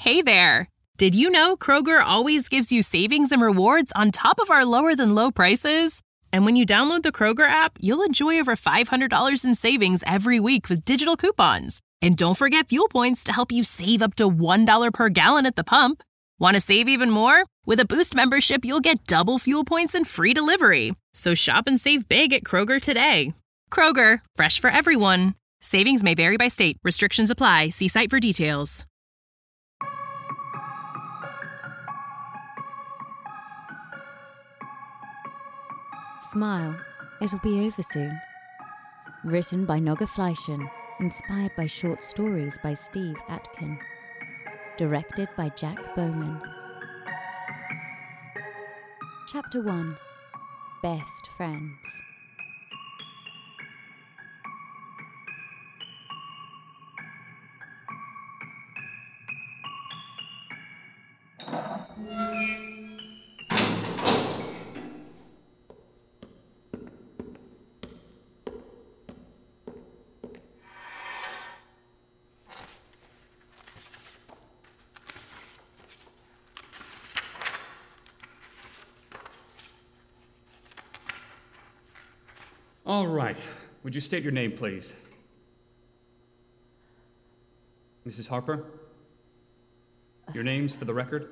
Hey there! Did you know Kroger always gives you savings and rewards on top of our lower-than-low prices? And when you download the Kroger app, you'll enjoy over $500 in savings every week with digital coupons. And don't forget fuel points to help you save up to $1 per gallon at the pump. Want to save even more? With a Boost membership, you'll get double fuel points and free delivery. So shop and save big at Kroger today. Kroger, fresh for everyone. Savings may vary by state. Restrictions apply. See site for details. Smile, it'll be over soon. Written by Nogga Fleischen, inspired by short stories by Steve Atkin. Directed by Jack Bowman. Chapter 1. Best Friends. All right. Would you state your name, please? Mrs. Harper? Your name's for the record?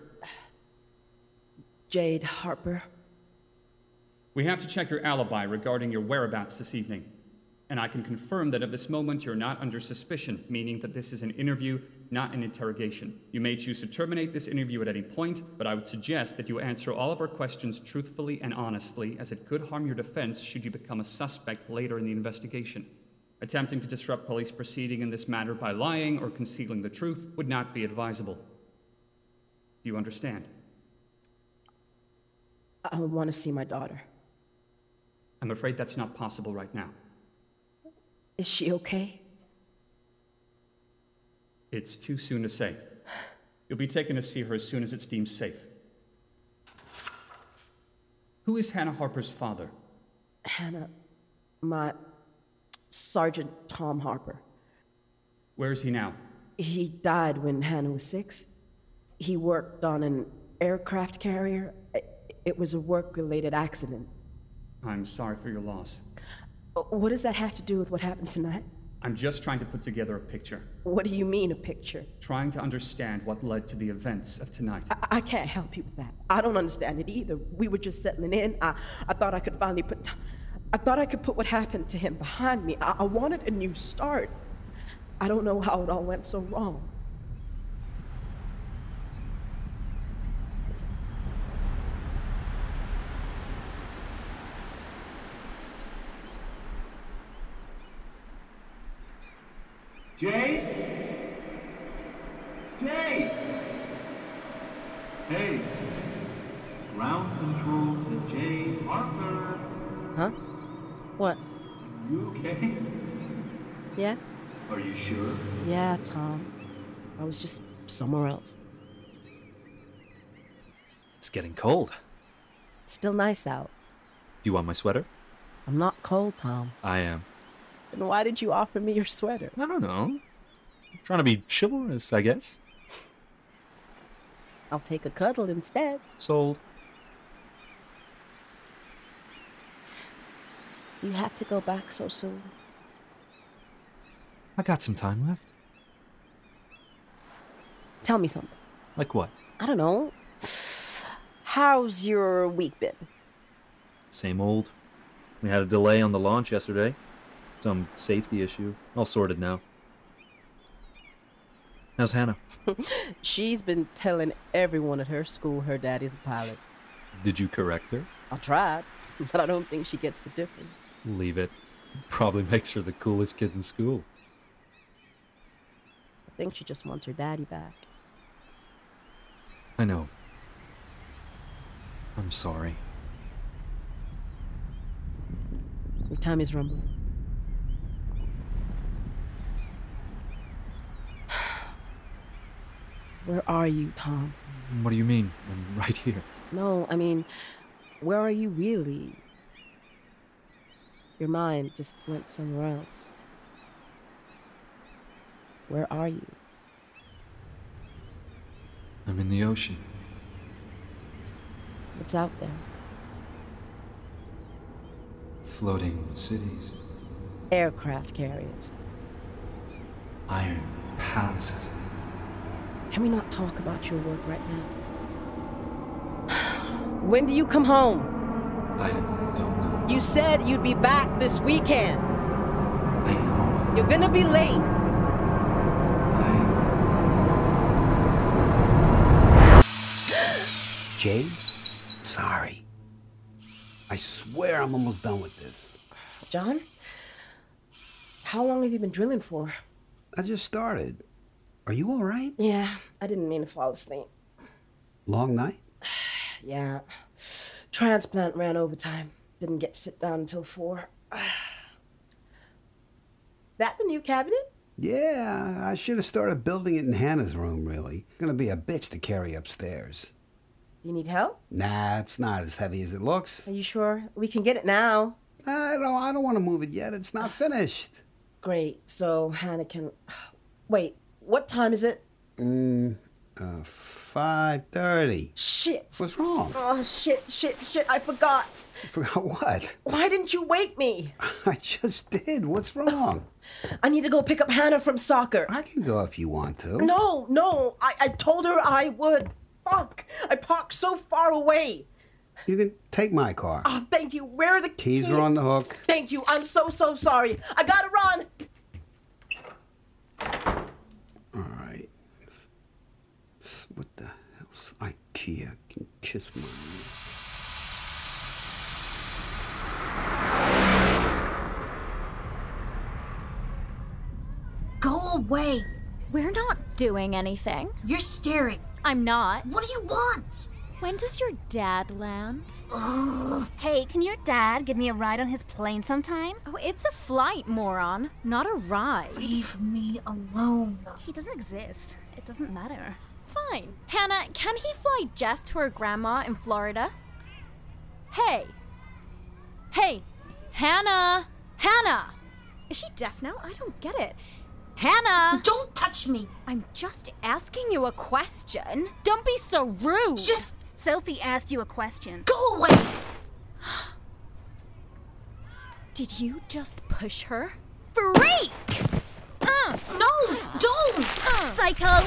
Jade Harper. We have to check your alibi regarding your whereabouts this evening. And I can confirm that at this moment you're not under suspicion, meaning that this is an interview, not an interrogation. You may choose to terminate this interview at any point, but I would suggest that you answer all of our questions truthfully and honestly, as it could harm your defense should you become a suspect later in the investigation. Attempting to disrupt police proceeding in this matter by lying or concealing the truth would not be advisable. Do you understand? I want to see my daughter. I'm afraid that's not possible right now. Is she okay? It's too soon to say. You'll be taken to see her as soon as it's deemed safe. Who is Hannah Harper's father? Hannah, my Sergeant Tom Harper. Where is he now? He died when Hannah was 6. He worked on an aircraft carrier. It was a work-related accident. I'm sorry for your loss. What does that have to do with what happened tonight? I'm just trying to put together a picture. What do you mean, a picture? Trying to understand what led to the events of tonight. I can't help you with that. I don't understand it either. We were just settling in. I thought I could finally I thought I could put what happened to him behind me. I wanted a new start. I don't know how it all went so wrong. Jade? Jade! Hey, ground control to Jade Harper. Huh? What? You okay? Yeah? Are you sure? Yeah, Tom. I was just somewhere else. It's getting cold. It's still nice out. Do you want my sweater? I'm not cold, Tom. I am. Then why did you offer me your sweater? I don't know. I'm trying to be chivalrous, I guess. I'll take a cuddle instead. Sold. Do you have to go back so soon? I got some time left. Tell me something. Like what? I don't know. How's your week been? Same old. We had a delay on the launch yesterday. Some safety issue. All sorted now. How's Hannah? She's been telling everyone at her school her daddy's a pilot. Did you correct her? I tried, but I don't think she gets the difference. Leave it. Probably makes her the coolest kid in school. I think she just wants her daddy back. I know. I'm sorry. Your time is rumbling. Where are you, Tom? What do you mean? I'm right here. No, I mean, where are you really? Your mind just went somewhere else. Where are you? I'm in the ocean. What's out there? Floating cities. Aircraft carriers. Iron palaces. Can we not talk about your work right now? When do you come home? I don't know. You said you'd be back this weekend. I know. You're gonna be late. Jade? Sorry. I swear I'm almost done with this. John? How long have you been drilling for? I just started. Are you all right? Yeah, I didn't mean to fall asleep. Long night? Yeah. Transplant ran overtime. Didn't get to sit down until 4. That the new cabinet? Yeah, I should have started building it in Hannah's room, really. Gonna be a bitch to carry upstairs. You need help? Nah, it's not as heavy as it looks. Are you sure? We can get it now. I don't want to move it yet. It's not finished. Great. So Hannah can... Wait, what time is it? 5:30. Shit. What's wrong? Oh, shit, I forgot. Forgot what? Why didn't you wake me? I just did. What's wrong? I need to go pick up Hannah from soccer. I can go if you want to. No, I told her I would. Fuck, I parked so far away. You can take my car. Oh, thank you. Where are the keys? Keys are on the hook. Thank you. I'm so sorry. I gotta run. All right. What the hell's IKEA? Can kiss my ass. Go away. We're not doing anything. You're staring. I'm not. What do you want? When does your dad land? Ugh. Hey, can your dad give me a ride on his plane sometime? Oh, it's a flight, moron, not a ride. Leave me alone. He doesn't exist. It doesn't matter. Fine. Hannah, can he fly Jess to her grandma in Florida? Hey, Hannah! Is she deaf now? I don't get it. Hannah! Don't touch me! I'm just asking you a question. Don't be so rude. Just... Sophie asked you a question. Go away! Did you just push her? Freak! No, don't! Psycho!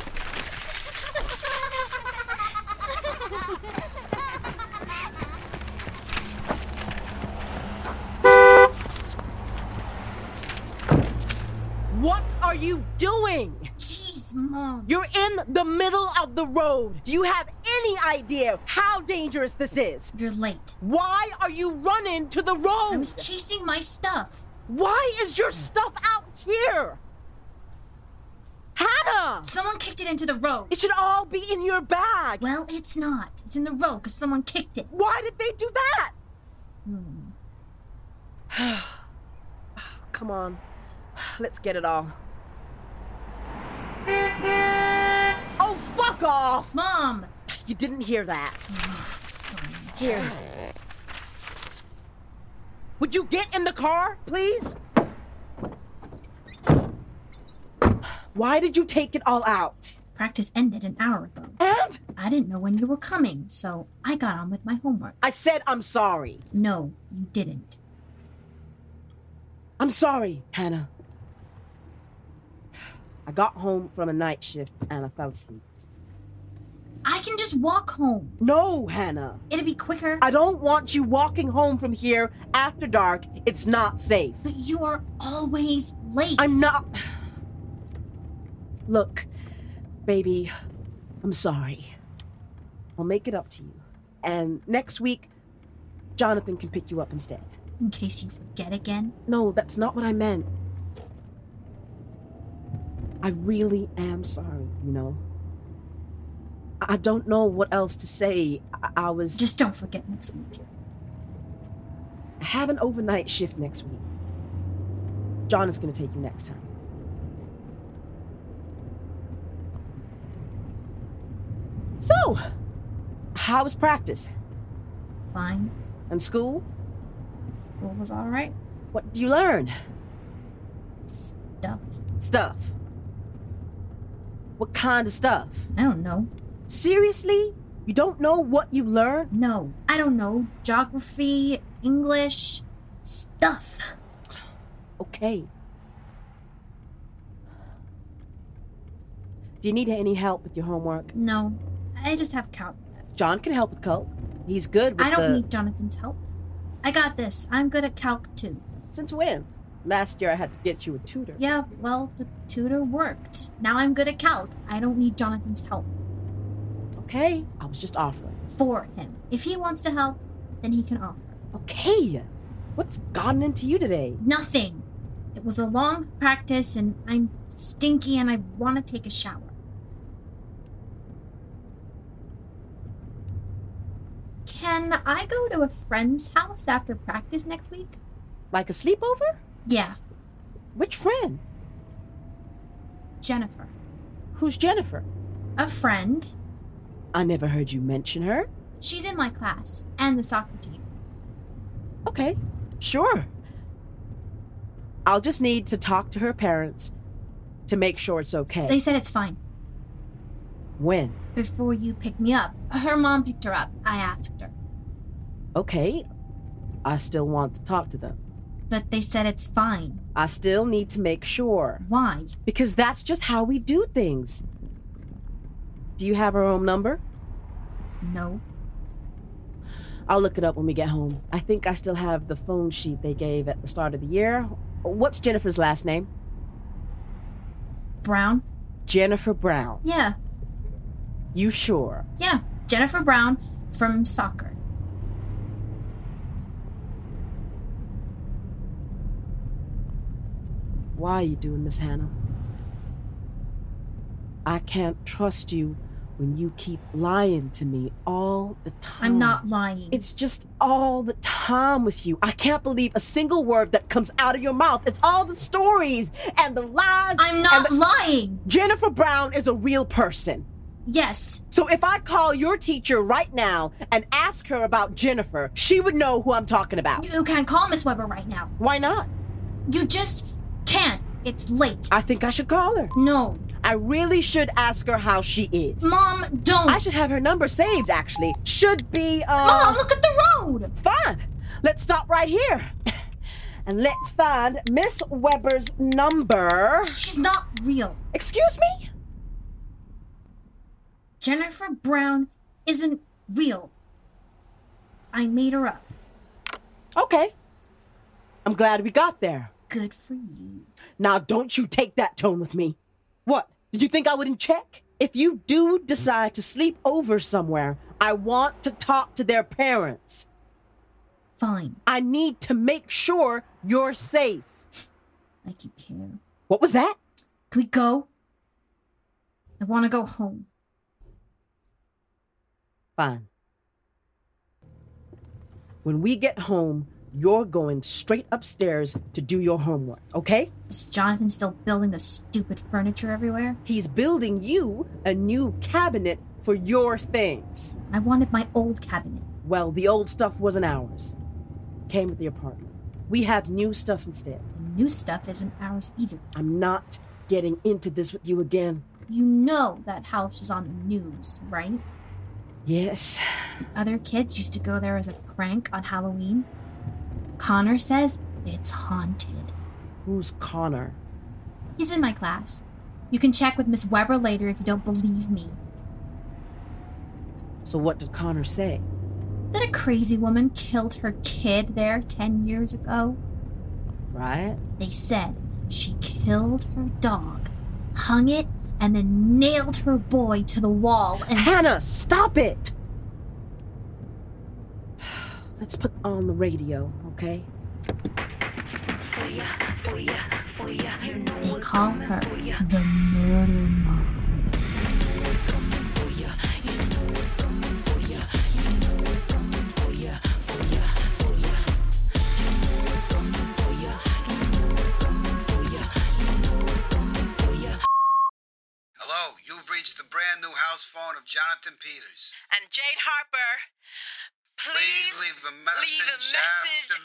What are you doing? Jeez, Mom. You're in the middle of the road. Do you have any idea how dangerous this is? You're late. Why are you running to the road? I was chasing my stuff. Why is your stuff out here? Hannah! Someone kicked it into the road. It should all be in your bag. Well, it's not. It's in the road because someone kicked it. Why did they do that? Come on. Let's get it all. Oh, fuck off! Mom! You didn't hear that. Here. Would you get in the car, please? Why did you take it all out? Practice ended an hour ago. And? I didn't know when you were coming, so I got on with my homework. I said I'm sorry. No, you didn't. I'm sorry, Hannah. I got home from a night shift and I fell asleep. I can just walk home. No, Hannah. It'd be quicker. I don't want you walking home from here after dark. It's not safe. But you are always late. I'm not... Look, baby, I'm sorry. I'll make it up to you. And next week, Jonathan can pick you up instead. In case you forget again? No, that's not what I meant. I really am sorry, you know. I don't know what else to say. I was... Just don't forget next week. I have an overnight shift next week. John is going to take you next time. So, how was practice? Fine. And school? School was alright. What do you learn? Stuff. Stuff. What kind of stuff? I don't know. Seriously? You don't know what you learned? No, I don't know. Geography, English, stuff. Okay. Do you need any help with your homework? No, I just have calc. John can help with calc. He's good with I don't need Jonathan's help. I got this. I'm good at calc too. Since when? Last year I had to get you a tutor. Yeah, well, the tutor worked. Now I'm good at calc. I don't need Jonathan's help. Okay, I was just offering. For him. If he wants to help, then he can offer. Okay. What's gotten into you today? Nothing. It was a long practice and I'm stinky and I want to take a shower. Can I go to a friend's house after practice next week? Like a sleepover? Yeah. Which friend? Jennifer. Who's Jennifer? A friend. I never heard you mention her. She's in my class and the soccer team. Okay, sure. I'll just need to talk to her parents to make sure it's okay. They said it's fine. When? Before you picked me up. Her mom picked her up. I asked her. Okay. I still want to talk to them. But they said it's fine. I still need to make sure. Why? Because that's just how we do things. Do you have her home number? No. I'll look it up when we get home. I think I still have the phone sheet they gave at the start of the year. What's Jennifer's last name? Brown. Jennifer Brown. Yeah. You sure? Yeah. Jennifer Brown from soccer. Why are you doing this, Hannah? I can't trust you when you keep lying to me all the time. I'm not lying. It's just all the time with you. I can't believe a single word that comes out of your mouth. It's all the stories and the lies. I'm not lying. Jennifer Brown is a real person. Yes. So if I call your teacher right now and ask her about Jennifer, she would know who I'm talking about. You can't call Miss Weber right now. Why not? You just can't. It's late. I think I should call her. No. I really should ask her how she is. Mom, don't. I should have her number saved, actually. Should be, Mom, look at the road! Fine. Let's stop right here. And let's find Miss Weber's number. She's not real. Excuse me? Jennifer Brown isn't real. I made her up. Okay. I'm glad we got there. Good for you. Now, don't you take that tone with me. What? Did you think I wouldn't check? If you do decide to sleep over somewhere, I want to talk to their parents. Fine. I need to make sure you're safe. Like you care. What was that? Can we go? I want to go home. Fine. When we get home, you're going straight upstairs to do your homework, okay? Is Jonathan still building the stupid furniture everywhere? He's building you a new cabinet for your things. I wanted my old cabinet. Well, the old stuff wasn't ours. It came with the apartment. We have new stuff instead. The new stuff isn't ours either. I'm not getting into this with you again. You know that house is on the news, right? Yes. Other kids used to go there as a prank on Halloween. Connor says it's haunted. Who's Connor? He's in my class. You can check with Miss Weber later if you don't believe me. So what did Connor say? That a crazy woman killed her kid there 10 years ago. Right? They said she killed her dog, hung it, and then nailed her boy to the wall and... Hannah, stop it! Let's put on the radio, okay? They call her the Murder Mom. Hello, you've reached the brand new house phone of Jonathan Peters. And Jade Harper, please leave a message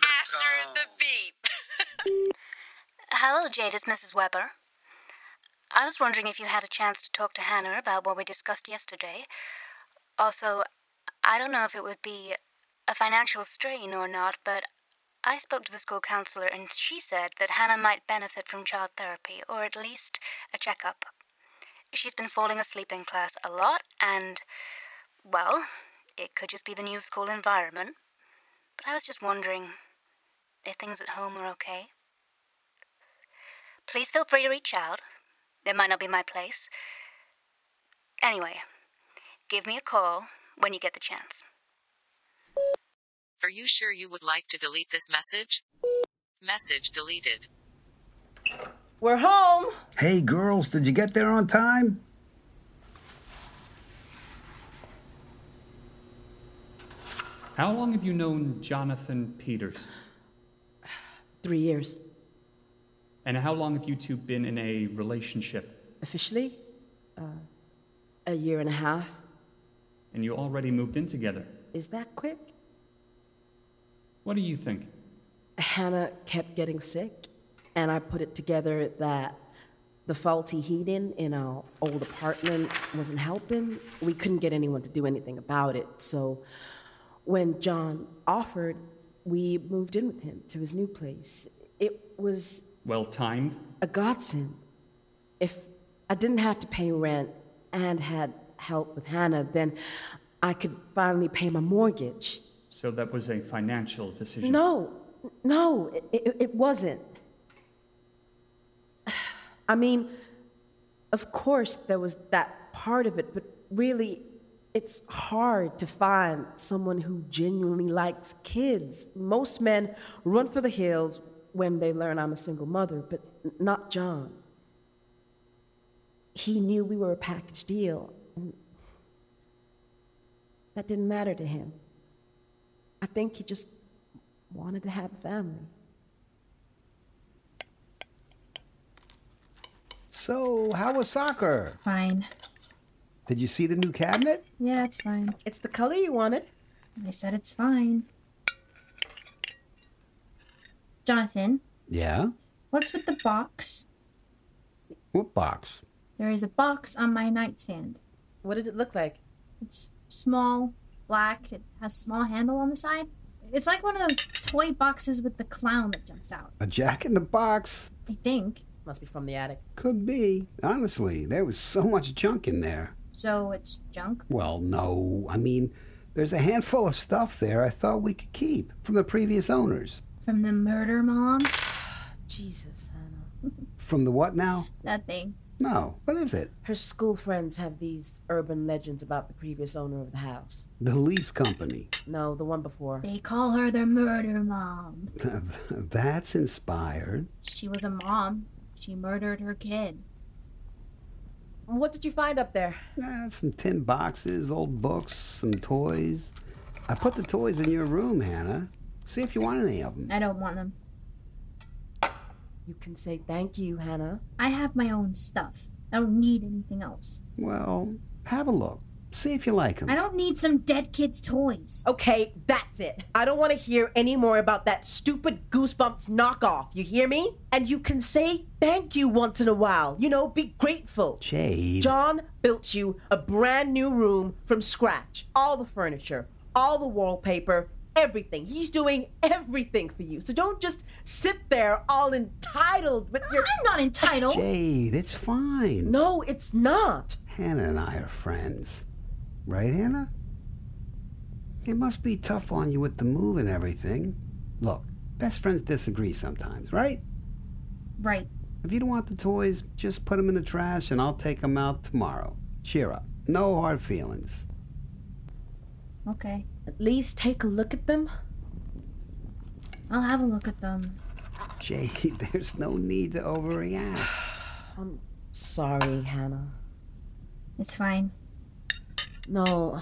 after the beep. Hello, Jade. It's Mrs. Weber. I was wondering if you had a chance to talk to Hannah about what we discussed yesterday. Also, I don't know if it would be a financial strain or not, but I spoke to the school counselor and she said that Hannah might benefit from child therapy, or at least a checkup. She's been falling asleep in class a lot and, well, it could just be the new school environment. But I was just wondering if things at home are okay. Please feel free to reach out. It might not be my place. Anyway, give me a call when you get the chance. Are you sure you would like to delete this message? Message deleted. We're home. Hey, girls, did you get there on time? How long have you known Jonathan Peters? 3 years. And how long have you two been in a relationship? Officially? A year and a half. And you already moved in together. Is that quick? What do you think? Hannah kept getting sick, and I put it together that the faulty heating in our old apartment wasn't helping. We couldn't get anyone to do anything about it, so when John offered, we moved in with him to his new place. It was... well timed? A godsend. If I didn't have to pay rent and had help with Hannah, then I could finally pay my mortgage. So that was a financial decision? No, it wasn't. I mean, of course there was that part of it, but really, it's hard to find someone who genuinely likes kids. Most men run for the hills when they learn I'm a single mother, but not John. He knew we were a package deal, and that didn't matter to him. I think he just wanted to have a family. So, how was soccer? Fine. Did you see the new cabinet? Yeah, it's fine. It's the color you wanted. I said it's fine. Jonathan? Yeah? What's with the box? What box? There is a box on my nightstand. What did it look like? It's small, black. It has a small handle on the side. It's like one of those toy boxes with the clown that jumps out. A Jack in the Box? I think. Must be from the attic. Could be. Honestly, there was so much junk in there. So it's junk? Well, no. I mean, there's a handful of stuff there I thought we could keep from the previous owners. From the murder mom? Jesus, Hannah. From the what now? Nothing. No. What is it? Her school friends have these urban legends about the previous owner of the house. The lease company. No, the one before. They call her the murder mom. That's inspired. She was a mom. She murdered her kid. What did you find up there? Some tin boxes, old books, some toys. I put the toys in your room, Hannah. See if you want any of them. I don't want them. You can say thank you, Hannah. I have my own stuff. I don't need anything else. Well, have a look. See if you like them. I don't need some dead kid's toys. Okay, that's it. I don't want to hear any more about that stupid Goosebumps knockoff. You hear me? And you can say thank you once in a while. You know, be grateful. Jade. John built you a brand new room from scratch. All the furniture, all the wallpaper, everything. He's doing everything for you. So don't just sit there all entitled with your... I'm not entitled. Jade, it's fine. No, it's not. Hannah and I are friends. Right, Hannah? It must be tough on you with the move and everything. Look, best friends disagree sometimes, right? Right. If you don't want the toys, just put them in the trash and I'll take them out tomorrow. Cheer up. No hard feelings. Okay. At least take a look at them. I'll have a look at them. Jade, there's no need to overreact. I'm sorry, Hannah. It's fine. No,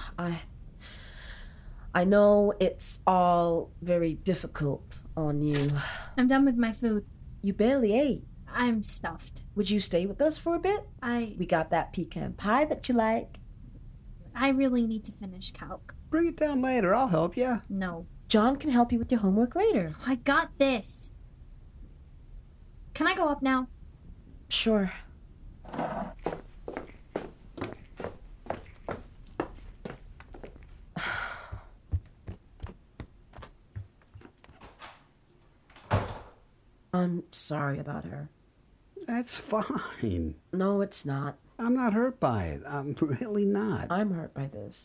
I know it's all very difficult on you. I'm done with my food. You barely ate. I'm stuffed. Would you stay with us for a bit? We got that pecan pie that you like. I really need to finish calc. Bring it down later. I'll help you. No. John can help you with your homework later. I got this. Can I go up now? Sure. I'm sorry about her. That's fine. No, it's not. I'm not hurt by it. I'm really not. I'm hurt by this.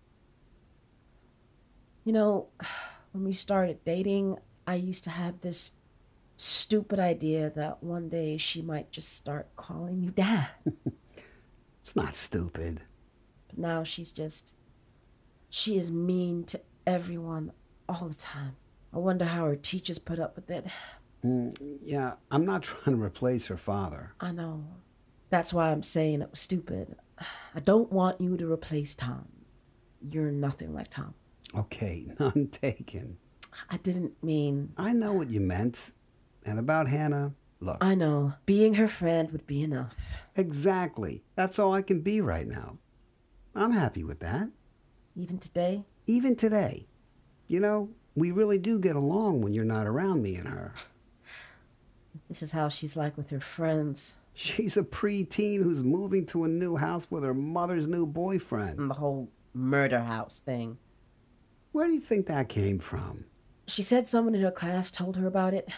You know, when we started dating, I used to have this stupid idea that one day she might just start calling you Dad. It's not stupid. But now she is mean to everyone all the time. I wonder how her teachers put up with it. Yeah, I'm not trying to replace her father. I know. That's why I'm saying it was stupid. I don't want you to replace Tom. You're nothing like Tom. Okay, none taken. I didn't mean... I know what you meant. And about Hannah, look. I know. Being her friend would be enough. Exactly. That's all I can be right now. I'm happy with that. Even today? Even today. You know, we really do get along when you're not around me and her. This is how she's like with her friends. She's a preteen who's moving to a new house with her mother's new boyfriend. And the whole murder house thing. Where do you think that came from? She said someone in her class told her about it.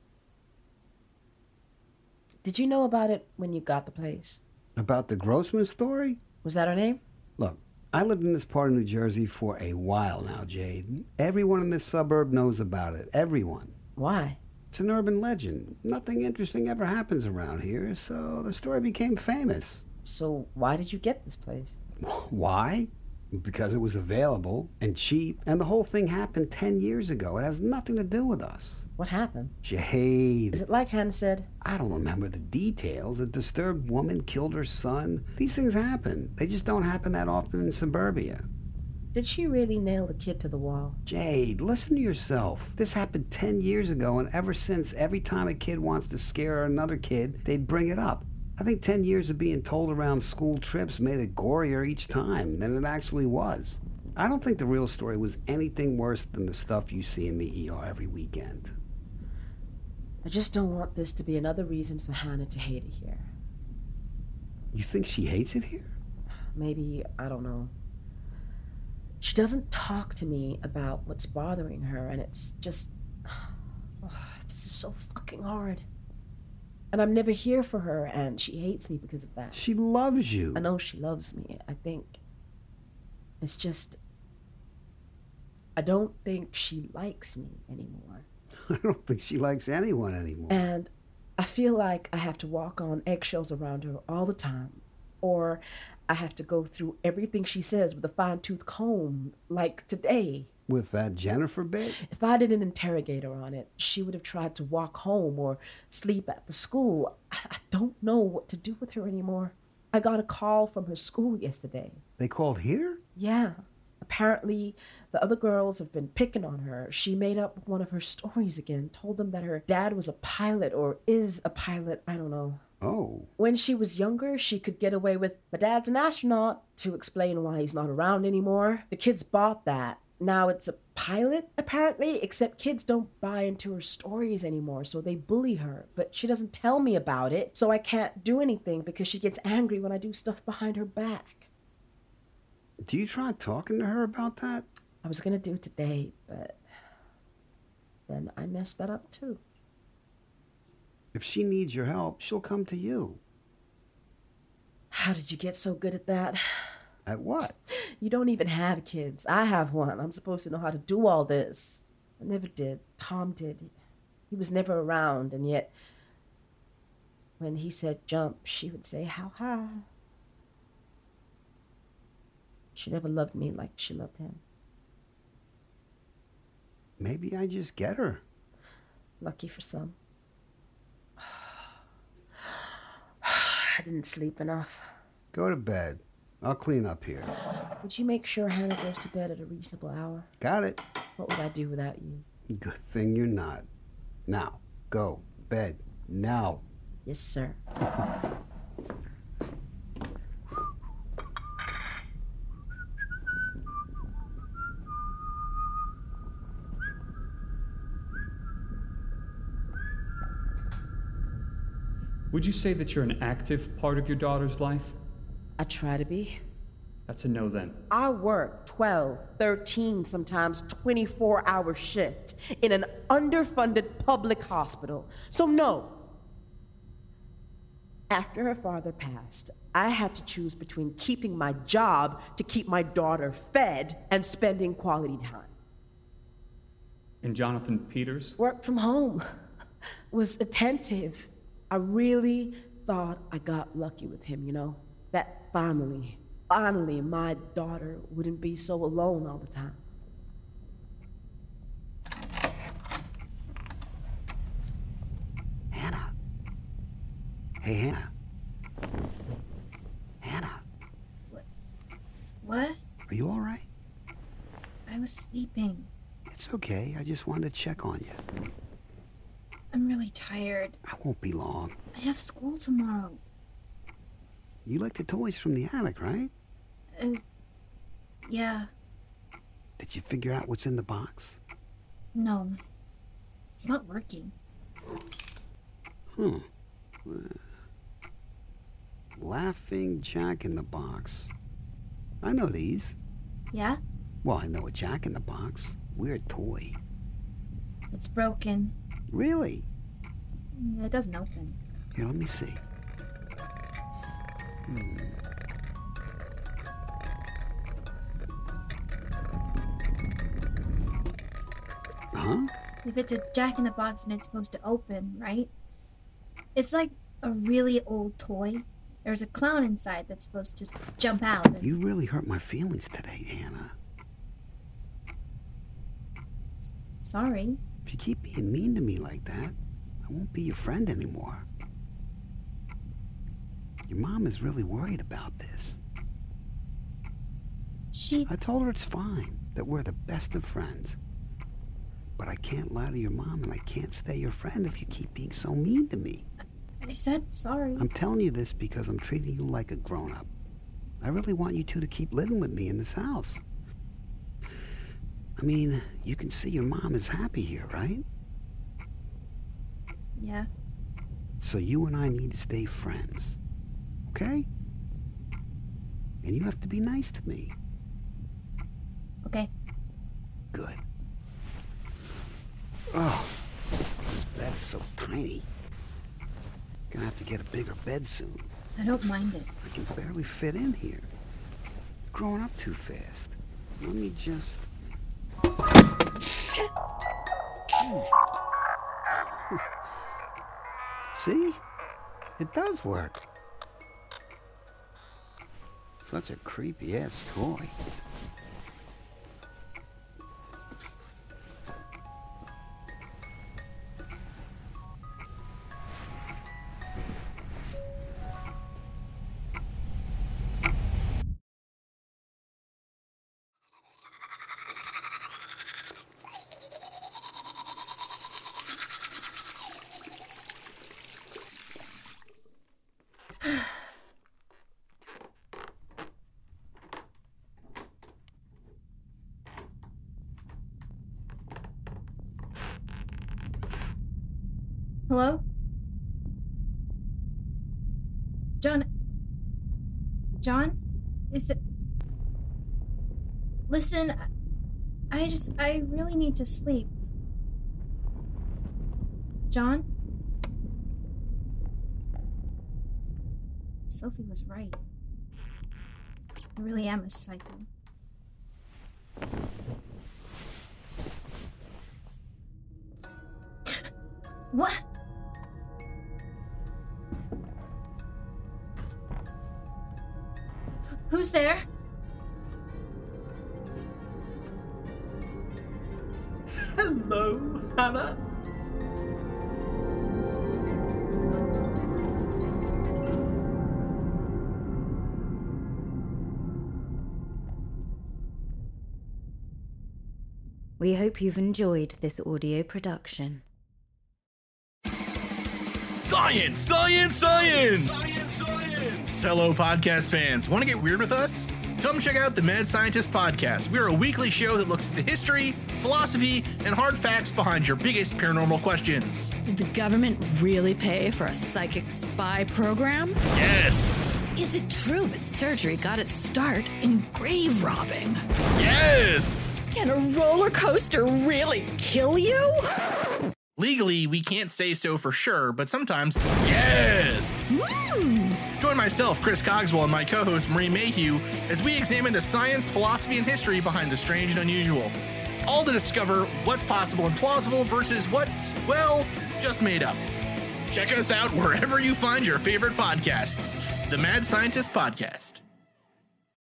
Did you know about it when you got the place? About the Grossman story? Was that her name? Look, I lived in this part of New Jersey for a while now, Jade. Everyone in this suburb knows about it. Everyone. Why? It's an urban legend. Nothing interesting ever happens around here, so the story became famous. So why did you get this place? Why? Because it was available and cheap, and the whole thing happened 10 years ago. It has nothing to do with us. What happened? Jade. Is it like Hannah said? I don't remember the details. A disturbed woman killed her son. These things happen. They just don't happen that often in suburbia. Did she really nail the kid to the wall? Jade, listen to yourself. This happened 10 years ago, and ever since, every time a kid wants to scare another kid, they'd bring it up. I think 10 years of being told around school trips made it gorier each time than it actually was. I don't think the real story was anything worse than the stuff you see in the ER every weekend. I just don't want this to be another reason for Hannah to hate it here. You think she hates it here? Maybe, I don't know. She doesn't talk to me about what's bothering her, and it's just... this is so fucking hard. And I'm never here for her, and she hates me because of that. She loves you. I know she loves me. I think... It's just... I don't think she likes me anymore. I don't think she likes anyone anymore. And I feel like I have to walk on eggshells around her all the time. Or I have to go through everything she says with a fine-tooth comb, like today. With that Jennifer bit? If I did an interrogator on it, she would have tried to walk home or sleep at the school. I don't know what to do with her anymore. I got a call from her school yesterday. They called here? Yeah. Apparently, the other girls have been picking on her. She made up one of her stories again, told them that her dad was a pilot or is a pilot, I don't know. Oh. When she was younger, she could get away with, "My dad's an astronaut," to explain why he's not around anymore. The kids bought that. Now it's a pilot, apparently, except kids don't buy into her stories anymore, so they bully her. But she doesn't tell me about it, so I can't do anything because she gets angry when I do stuff behind her back. Do you try talking to her about that? I was gonna do it today, but then I messed that up too. If she needs your help, she'll come to you. How did you get so good at that? At what? You don't even have kids. I have one. I'm supposed to know how to do all this. I never did. Tom did. He was never around, and yet when he said jump, she would say how high. She never loved me like she loved him. Maybe I just get her. Lucky for some. I didn't sleep enough. Go to bed. I'll clean up here. Would you make sure Hannah goes to bed at a reasonable hour? Got it. What would I do without you? Good thing you're not. Now, go. Bed. Now. Yes, sir. would you say that you're an active part of your daughter's life? I try to be. That's a no then. I work 12, 13, sometimes 24-hour shifts in an underfunded public hospital. So no. After her father passed, I had to choose between keeping my job to keep my daughter fed and spending quality time. And Jonathan Peters? Worked from home. Was attentive. I really thought I got lucky with him, you know? That finally, my daughter wouldn't be so alone all the time. Hannah. Hey, Hannah. Hannah. What? Are you all right? I was sleeping. It's okay. I just wanted to check on you. I'm really tired. I won't be long. I have school tomorrow. You like the toys from the attic, right? Yeah. Did you figure out what's in the box? No. It's not working. Laughing Jack in the Box. I know these. Yeah? Well, I know a Jack in the Box. Weird toy. It's broken. Really? It doesn't open. Here, let me see. Huh? If it's a Jack in the Box and it's supposed to open, right? It's like a really old toy. There's a clown inside that's supposed to jump out. And... You really hurt my feelings today, Anna. Sorry. If you keep being mean to me like that, I won't be your friend anymore. Your mom is really worried about this. I told her it's fine, that we're the best of friends. But I can't lie to your mom, and I can't stay your friend if you keep being so mean to me. I said sorry. I'm telling you this because I'm treating you like a grown-up. I really want you two to keep living with me in this house. I mean, you can see your mom is happy here, right? Yeah. So you and I need to stay friends. Okay? And you have to be nice to me. Okay. Good. Oh, this bed is so tiny. Gonna have to get a bigger bed soon. I don't mind it. I can barely fit in here. Growing up too fast. Let me just... See? It does work. Such a creepy-ass toy. Hello? John? Is it... Listen, I really need to sleep. John? Sophie was right. I really am a psycho. What? Who's there? Hello, Hannah. We hope you've enjoyed this audio production. Science! Science! Science! Science! Science! Hello, podcast fans. Want to get weird with us? Come check out the Mad Scientist Podcast. We're a weekly show that looks at the history, philosophy, and hard facts behind your biggest paranormal questions. Did the government really pay for a psychic spy program? Yes! Is it true that surgery got its start in grave robbing? Yes! Can a roller coaster really kill you? Legally, we can't say so for sure, but sometimes, yes! Join myself, Chris Cogswell, and my co-host, Marie Mayhew, as we examine the science, philosophy, and history behind the strange and unusual. All to discover what's possible and plausible versus what's, well, just made up. Check us out wherever you find your favorite podcasts. The Mad Scientist Podcast.